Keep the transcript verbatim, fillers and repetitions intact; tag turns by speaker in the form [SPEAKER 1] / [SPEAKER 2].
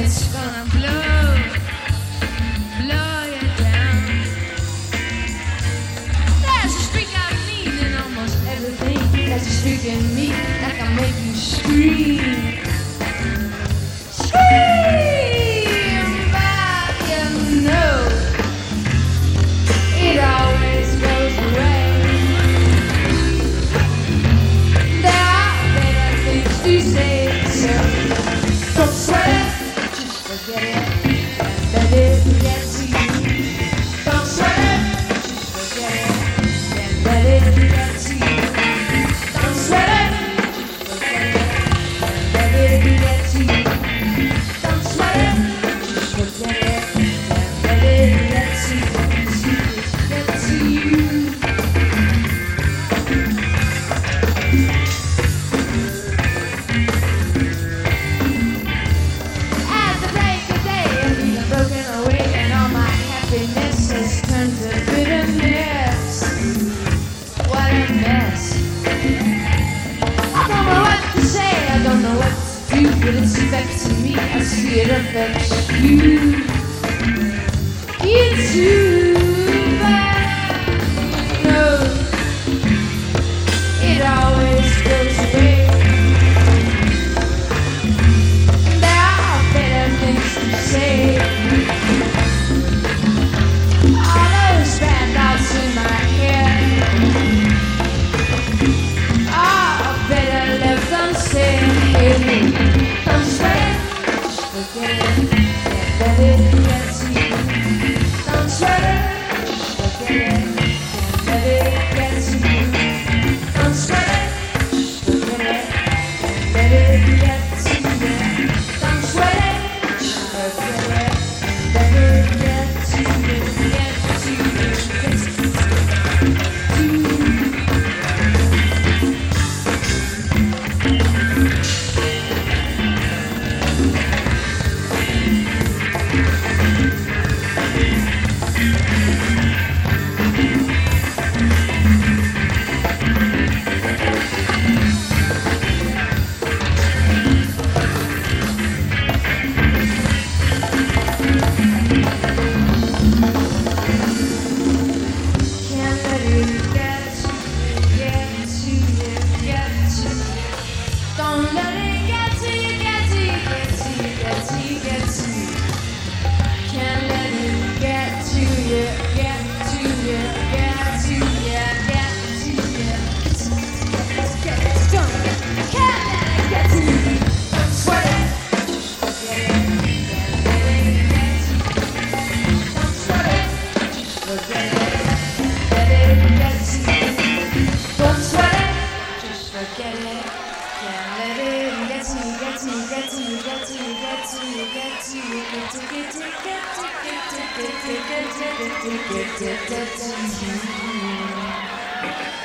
[SPEAKER 1] it's gonna blow, blow you down. There's a streak I mean in almost everything. There's a streak in me that can make you scream. Scream, but you know it always goes away. There are better things to say, so don't sweat it, just forget it, and let it get to you. Don't sweat it, just forget it, and let it get to you. Don't sweat it, just forget it, and let it get to you. Don't sweat it, just forget it, and let it get to you. Get to you. As the break of day has been broken away and all my happiness has turned to bitterness. What a mess. I don't know what to say, I don't know what to do, but it's affecting me, I see it affects you. You too, but no, it always goes away. There are better things to say. All those bad thoughts in my head are better left unsaid. Don't sweat it, just forget it, and let it get to you. Don't sweat it, just forget it, and let it get to you. Don't sweat it, just forget it, and let it get to you. Don't sweat it, just forget it, let it get to you. Get to you, get to you. Can't let it get to you, get to you, get to you. Don't let it get to you, get to you, get to you, get to you, get to you. Can't let it get to you, get to you, get to you, get to you. Get it done. Can't let it get to you. Don't sweat it, just forget it. Can't let it get to you. Don't sweat it, just forget it. Let it get to you. Don't sweat it, just forget it. Can't let it get to you, get to you, get to you, get to you, get to you, get to you, get to get to get to get to get to get to get to get to get to you.